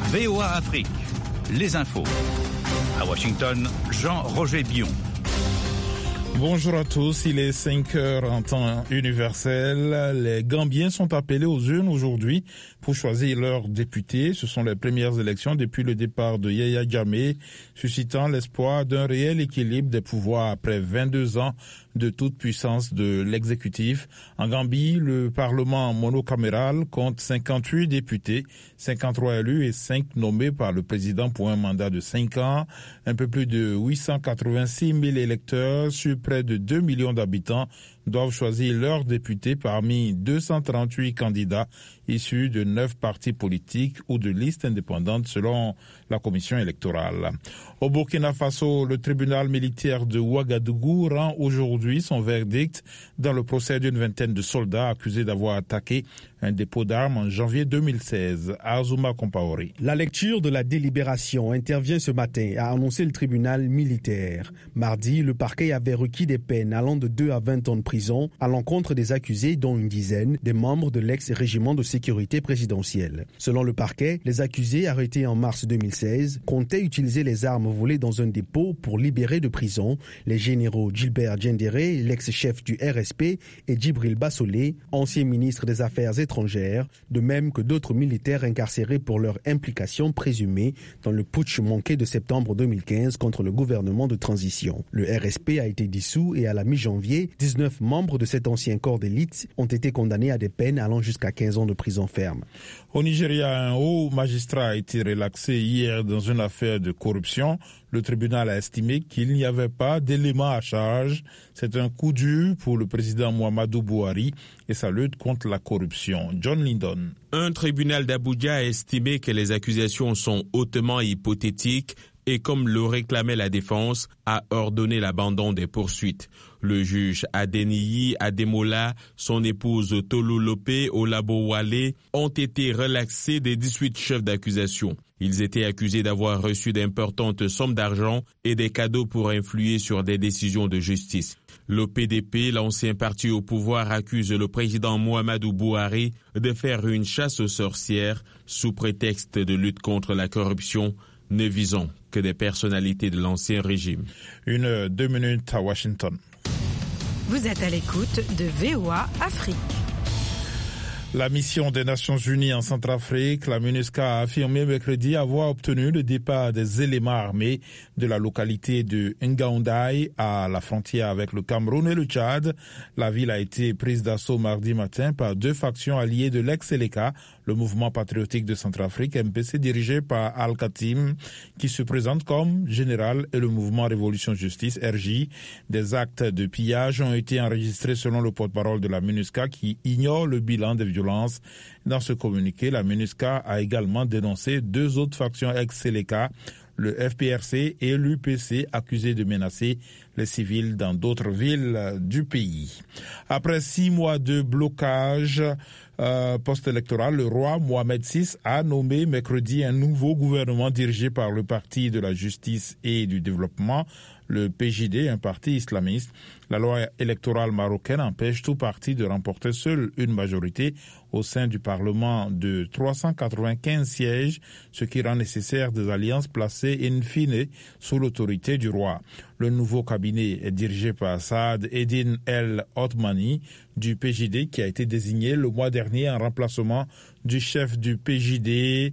VOA Afrique, les infos. À Washington, Jean-Roger Bion. Bonjour à tous, il est 5 heures en temps universel. Les Gambiens sont appelés aux urnes aujourd'hui pour choisir leurs députés. Ce sont les premières élections depuis le départ de Yaya Jammeh, suscitant l'espoir d'un réel équilibre des pouvoirs après 22 ans de toute puissance de l'exécutif. En Gambie, le Parlement monocaméral compte 58 députés, 53 élus et 5 nommés par le président pour un mandat de 5 ans. Un peu plus de 886 000 électeurs sur près de 2 millions d'habitants doivent choisir leurs députés parmi 238 candidats issus de 9 partis politiques ou de listes indépendantes selon la commission électorale. Au Burkina Faso, le tribunal militaire de Ouagadougou rend aujourd'hui son verdict dans le procès d'une vingtaine de soldats accusés d'avoir attaqué un dépôt d'armes en janvier 2016. Azuma Compaoré. La lecture de la délibération intervient ce matin, a annoncé le tribunal militaire. Mardi, le parquet avait requis des peines allant de 2 à 20 ans de prison à l'encontre des accusés, dont une dizaine des membres de l'ex-régiment de sécurité présidentielle. Selon le parquet, les accusés arrêtés en mars 2016 comptaient utiliser les armes volées dans un dépôt pour libérer de prison les généraux Gilbert Diendéré, l'ex-chef du RSP, et Djibril Bassolé, ancien ministre des Affaires étrangères, de même que d'autres militaires incarcérés pour leur implication présumée dans le putsch manqué de septembre 2015 contre le gouvernement de transition. Le RSP a été dissous et à la mi-janvier, 19 membres de cet ancien corps d'élite ont été condamnés à des peines allant jusqu'à 15 ans de prison ferme. Au Nigeria, un haut magistrat a été relaxé hier dans une affaire de corruption. Le tribunal a estimé qu'il n'y avait pas d'éléments à charge. C'est un coup dur pour le président Muhammadu Buhari et sa lutte contre la corruption. John Lindon. Un tribunal d'Abuja a estimé que les accusations sont hautement hypothétiques et, comme le réclamait la défense, a ordonné l'abandon des poursuites. Le juge Adeniyi Ademola, son épouse Tolulopé Olabowale ont été relaxés des 18 chefs d'accusation. Ils étaient accusés d'avoir reçu d'importantes sommes d'argent et des cadeaux pour influer sur des décisions de justice. Le PDP, l'ancien parti au pouvoir, accuse le président Muhammadu Buhari de faire une chasse aux sorcières sous prétexte de lutte contre la corruption, ne visant que des personnalités de l'ancien régime. 2 minutes à Washington. Vous êtes à l'écoute de VOA Afrique. La mission des Nations Unies en Centrafrique, la MINUSCA, a affirmé mercredi avoir obtenu le départ des éléments armés de la localité de Ngaoundai à la frontière avec le Cameroun et le Tchad. La ville a été prise d'assaut mardi matin par 2 factions alliées de l'ex-Seleka, le mouvement patriotique de Centrafrique, MPC, dirigé par Al-Khatim, qui se présente comme général, et le mouvement Révolution Justice, RJ. Des actes de pillage ont été enregistrés selon le porte-parole de la MINUSCA, qui ignore le bilan des violences. Dans ce communiqué, la MINUSCA a également dénoncé 2 autres factions ex-Seleka, le FPRC et l'UPC, accusés de menacer les civils dans d'autres villes du pays. Après 6 mois de blocage post-électoral, le roi Mohamed VI a nommé mercredi un nouveau gouvernement dirigé par le Parti de la Justice et du Développement, le PJD, un parti islamiste. La loi électorale marocaine empêche tout parti de remporter seul une majorité au sein du Parlement de 395 sièges, ce qui rend nécessaire des alliances placées in fine sous l'autorité du roi. Le nouveau cabinet est dirigé par Saad Eddine El Othmani du PJD, qui a été désigné le mois dernier en remplacement du chef du PJD,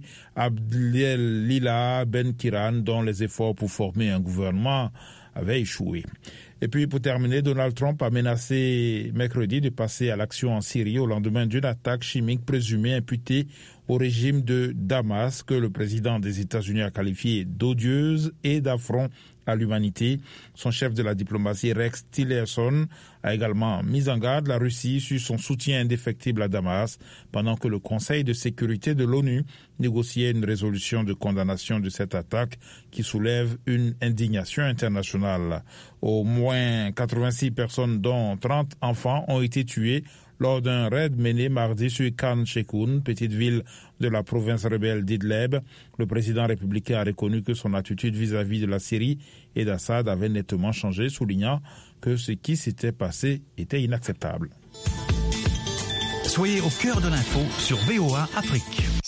Abdel Lila Ben Kiran, dont les efforts pour former un gouvernement avaient échoué. Et puis, pour terminer, Donald Trump a menacé mercredi de passer à l'action en Syrie au lendemain d'une attaque chimique présumée imputée au régime de Damas, que le président des États-Unis a qualifié d'odieuse et d'affront à l'humanité. Son chef de la diplomatie, Rex Tillerson, a également mis en garde la Russie sur son soutien indéfectible à Damas, pendant que le Conseil de sécurité de l'ONU négociait une résolution de condamnation de cette attaque qui soulève une indignation internationale. Au moins 86 personnes, dont 30 enfants, ont été tuées lors d'un raid mené mardi sur Khan Sheikhoun, petite ville de la province rebelle d'Idleb. Le président républicain a reconnu que son attitude vis-à-vis de la Syrie et d'Assad avait nettement changé, soulignant que ce qui s'était passé était inacceptable. Soyez au cœur de l'info sur VOA Afrique.